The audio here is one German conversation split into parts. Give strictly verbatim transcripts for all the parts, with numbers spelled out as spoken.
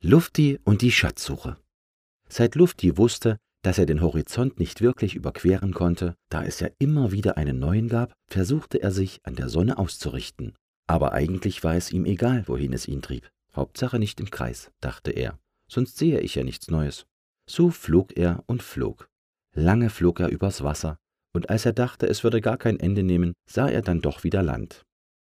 Lufti und die Schatzsuche. Seit Lufti wusste, dass er den Horizont nicht wirklich überqueren konnte, da es ja immer wieder einen neuen gab, versuchte er sich an der Sonne auszurichten. Aber eigentlich war es ihm egal, wohin es ihn trieb. Hauptsache nicht im Kreis, dachte er, sonst sehe ich ja nichts Neues. So flog er und flog. Lange flog er übers Wasser, und als er dachte, es würde gar kein Ende nehmen, sah er dann doch wieder Land.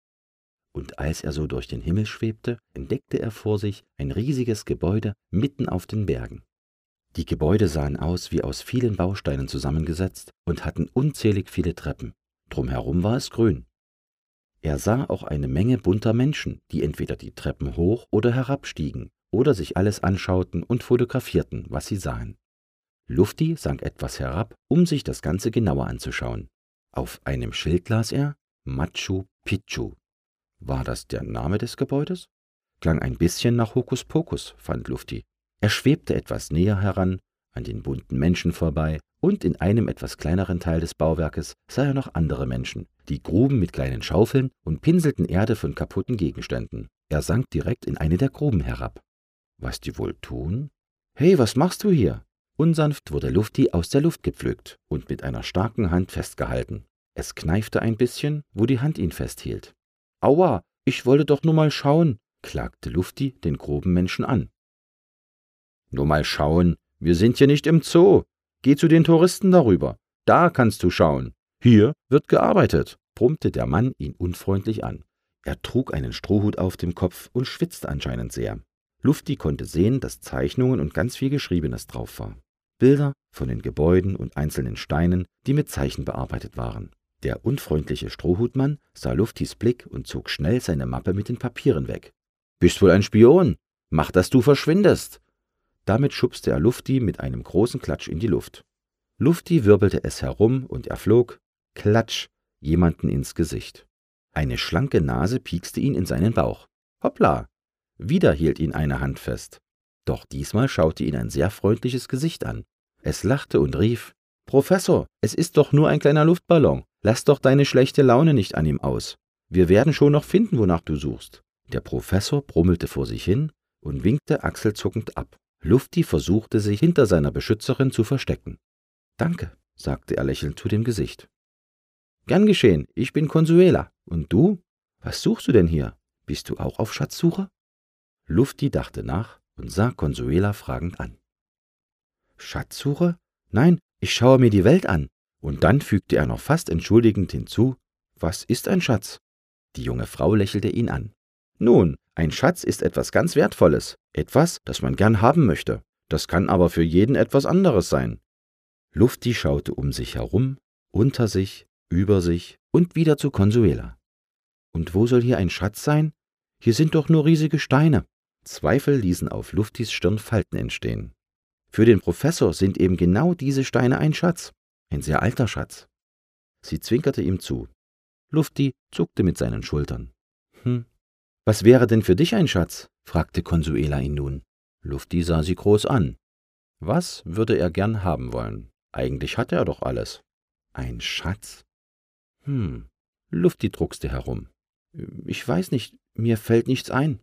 Und als er so durch den Himmel schwebte, entdeckte er vor sich ein riesiges Gebäude mitten auf den Bergen. Die Gebäude sahen aus wie aus vielen Bausteinen zusammengesetzt und hatten unzählig viele Treppen. Drumherum war es grün. Er sah auch eine Menge bunter Menschen, die entweder die Treppen hoch oder herabstiegen oder sich alles anschauten und fotografierten, was sie sahen. Lufti sank etwas herab, um sich das Ganze genauer anzuschauen. Auf einem Schild las er Machu Picchu. War das der Name des Gebäudes? Klang ein bisschen nach Hokuspokus, fand Lufti. Er schwebte etwas näher heran, an den bunten Menschen vorbei, und in einem etwas kleineren Teil des Bauwerkes sah er noch andere Menschen, die gruben mit kleinen Schaufeln und pinselten Erde von kaputten Gegenständen. Er sank direkt in eine der Gruben herab. Was die wohl tun? »Hey, was machst du hier?« Unsanft wurde Lufti aus der Luft gepflückt und mit einer starken Hand festgehalten. Es kneifte ein bisschen, wo die Hand ihn festhielt. »Aua, ich wollte doch nur mal schauen«, klagte Lufti den groben Menschen an. »Nur mal schauen, wir sind hier nicht im Zoo. Geh zu den Touristen darüber, da kannst du schauen. Hier wird gearbeitet«, brummte der Mann ihn unfreundlich an. Er trug einen Strohhut auf dem Kopf und schwitzte anscheinend sehr. Lufti konnte sehen, dass Zeichnungen und ganz viel Geschriebenes drauf war. Bilder von den Gebäuden und einzelnen Steinen, die mit Zeichen bearbeitet waren. Der unfreundliche Strohhutmann sah Luftis Blick und zog schnell seine Mappe mit den Papieren weg. »Bist wohl ein Spion? Mach, dass du verschwindest!« Damit schubste er Lufti mit einem großen Klatsch in die Luft. Lufti wirbelte es herum und er flog, klatsch, jemanden ins Gesicht. Eine schlanke Nase piekste ihn in seinen Bauch. Hoppla! Wieder hielt ihn eine Hand fest. Doch diesmal schaute ihn ein sehr freundliches Gesicht an. Es lachte und rief, »Professor, es ist doch nur ein kleiner Luftballon. Lass doch deine schlechte Laune nicht an ihm aus. Wir werden schon noch finden, wonach du suchst.« Der Professor brummelte vor sich hin und winkte achselzuckend ab. Lufti versuchte sich hinter seiner Beschützerin zu verstecken. »Danke«, sagte er lächelnd zu dem Gesicht. »Gern geschehen, ich bin Consuela. Und du? Was suchst du denn hier? Bist du auch auf Schatzsuche?« Lufti dachte nach und sah Consuela fragend an. »Schatzsuche? Nein, ich schaue mir die Welt an.« Und dann fügte er noch fast entschuldigend hinzu, »Was ist ein Schatz?« Die junge Frau lächelte ihn an. »Nun, ein Schatz ist etwas ganz Wertvolles, etwas, das man gern haben möchte. Das kann aber für jeden etwas anderes sein.« Lufti schaute um sich herum, unter sich, über sich und wieder zu Consuela. »Und wo soll hier ein Schatz sein? Hier sind doch nur riesige Steine.« Zweifel ließen auf Luftis Stirn Falten entstehen. Für den Professor sind eben genau diese Steine ein Schatz, ein sehr alter Schatz. Sie zwinkerte ihm zu. Lufti zuckte mit seinen Schultern. »Hm, was wäre denn für dich ein Schatz?« fragte Consuela ihn nun. Lufti sah sie groß an. Was würde er gern haben wollen? Eigentlich hatte er doch alles. Ein Schatz? Hm, Lufti druckste herum. »Ich weiß nicht, mir fällt nichts ein.«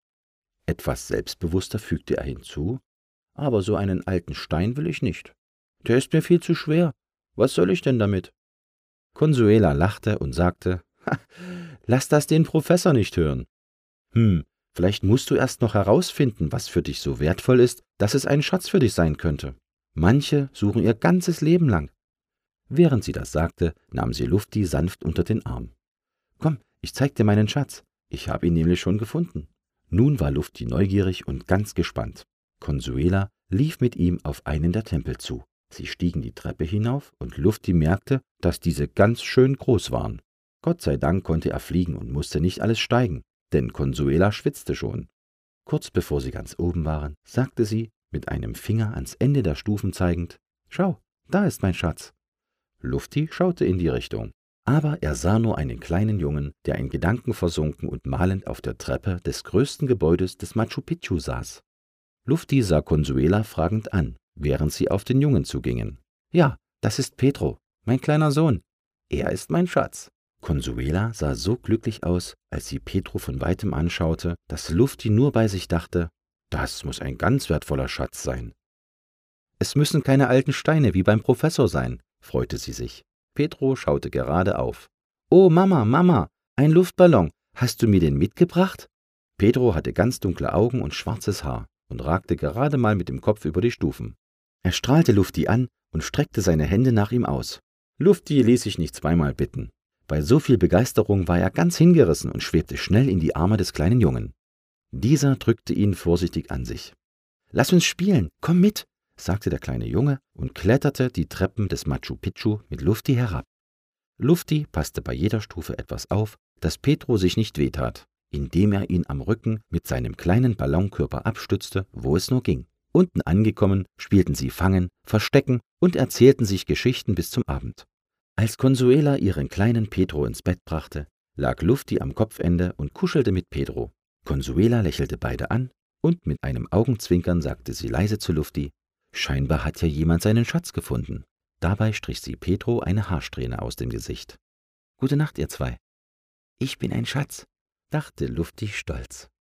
Etwas selbstbewusster fügte er hinzu, »aber so einen alten Stein will ich nicht. Der ist mir viel zu schwer. Was soll ich denn damit?« Consuela lachte und sagte, »Ha, lass das den Professor nicht hören. Hm, vielleicht musst du erst noch herausfinden, was für dich so wertvoll ist, dass es ein Schatz für dich sein könnte. Manche suchen ihr ganzes Leben lang.« Während sie das sagte, nahm sie Lufti sanft unter den Arm. »Komm, ich zeig dir meinen Schatz. Ich habe ihn nämlich schon gefunden.« Nun war Lufti neugierig und ganz gespannt. Consuela lief mit ihm auf einen der Tempel zu. Sie stiegen die Treppe hinauf und Lufti merkte, dass diese ganz schön groß waren. Gott sei Dank konnte er fliegen und musste nicht alles steigen, denn Consuela schwitzte schon. Kurz bevor sie ganz oben waren, sagte sie, mit einem Finger ans Ende der Stufen zeigend, »Schau, da ist mein Schatz.« Lufti schaute in die Richtung, aber er sah nur einen kleinen Jungen, der in Gedanken versunken und malend auf der Treppe des größten Gebäudes des Machu Picchu saß. Lufti sah Consuela fragend an, während sie auf den Jungen zugingen. »Ja, das ist Pedro, mein kleiner Sohn. Er ist mein Schatz.« Consuela sah so glücklich aus, als sie Pedro von weitem anschaute, dass Lufti nur bei sich dachte, Das muss ein ganz wertvoller Schatz sein. Es müssen keine alten Steine wie beim Professor sein, freute sie sich. Pedro schaute gerade auf. »Oh, Mama, Mama, ein Luftballon. Hast du mir den mitgebracht?« Pedro hatte ganz dunkle Augen und schwarzes Haar und ragte gerade mal mit dem Kopf über die Stufen. Er strahlte Lufti an und streckte seine Hände nach ihm aus. Lufti ließ sich nicht zweimal bitten. Bei so viel Begeisterung war er ganz hingerissen und schwebte schnell in die Arme des kleinen Jungen. Dieser drückte ihn vorsichtig an sich. »Lass uns spielen, komm mit«, sagte der kleine Junge und kletterte die Treppen des Machu Picchu mit Lufti herab. Lufti passte bei jeder Stufe etwas auf, dass Pedro sich nicht wehtat, indem er ihn am Rücken mit seinem kleinen Ballonkörper abstützte, wo es nur ging. Unten angekommen, spielten sie Fangen, Verstecken und erzählten sich Geschichten bis zum Abend. Als Consuela ihren kleinen Pedro ins Bett brachte, lag Lufti am Kopfende und kuschelte mit Pedro. Consuela lächelte beide an und mit einem Augenzwinkern sagte sie leise zu Lufti: »Scheinbar hat ja jemand seinen Schatz gefunden.« Dabei strich sie Pedro eine Haarsträhne aus dem Gesicht. »Gute Nacht, ihr zwei.« »Ich bin ein Schatz«, dachte Lufti stolz.